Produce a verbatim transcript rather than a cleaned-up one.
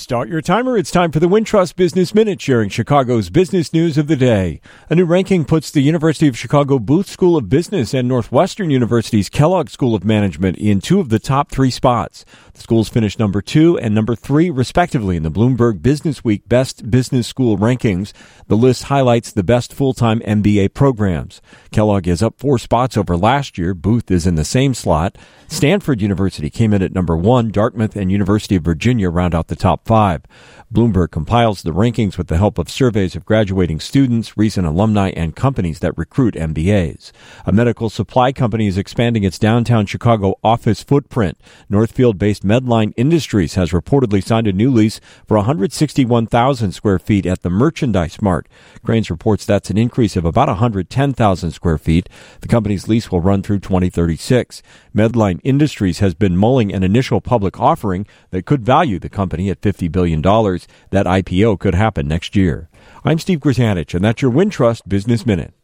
Start your timer. It's time for the Wintrust Business Minute, sharing Chicago's business news of the day. A new ranking puts the University of Chicago Booth School of Business and Northwestern University's Kellogg School of Management in two of the top three spots. The schools finished number two and number three, respectively, in the Bloomberg Business Week Best Business School rankings. The list highlights the best full-time M B A programs. Kellogg is up four spots over last year. Booth is in the same slot. Stanford University came in at number one. Dartmouth and University of Virginia round out the top five. Bloomberg compiles the rankings with the help of surveys of graduating students, recent alumni, and companies that recruit M B As. A medical supply company is expanding its downtown Chicago office footprint. Northfield-based Medline Industries has reportedly signed a new lease for one hundred sixty-one thousand square feet at the Merchandise Mart. Cranes reports that's an increase of about one hundred ten thousand square feet. The company's lease will run through twenty thirty-six. Medline Industries has been mulling an initial public offering that could value the company at fifty billion dollars. That I P O could happen next year. I'm Steve Grzanich, and that's your Wintrust Business Minute.